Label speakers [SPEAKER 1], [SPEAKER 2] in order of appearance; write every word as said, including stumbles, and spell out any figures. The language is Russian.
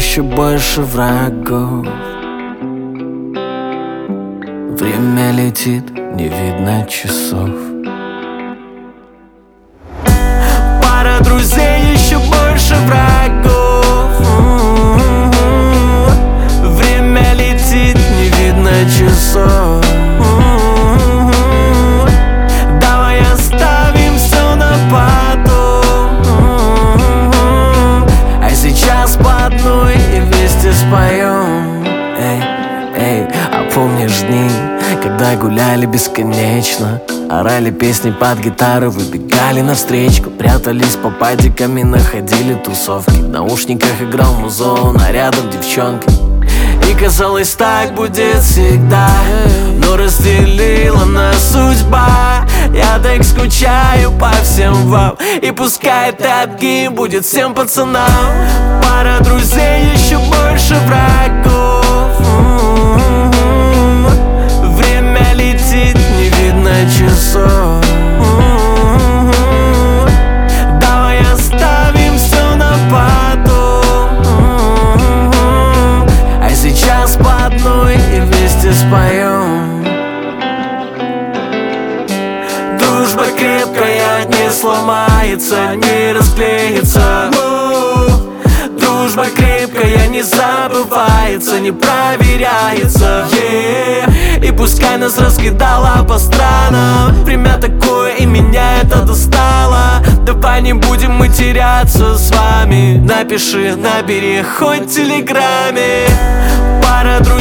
[SPEAKER 1] еще больше врагов. Время летит, не видно часов. Пара друзей, еще больше врагов. Время летит, не видно часов. Давай оставим все на потом, а сейчас по одной и вместе споем. Эй, эй, а помнишь дни, когда гуляли бесконечно, орали песни под гитару, выбегали навстречу, прятались по падикам и находили тусовки. В наушниках играл музон, а рядом девчонки. И казалось, так будет всегда, но разделила нас судьба. Я так скучаю по всем вам, и пускай этот гимн будет всем пацанам. Пара друзей, еще больше врагов. Время летит, не видно часов. Давай оставим все на потом, а сейчас по одной и вместе споем. Дружба крепкая, не сломается, не расклеится. Дружба крепкая, не забывается, не проверяется. Yeah. И пускай нас раскидала по странам, время такое, и меня это достало. Давай не будем мы теряться с вами. Напиши, набери хоть в телеграме. Пара друзей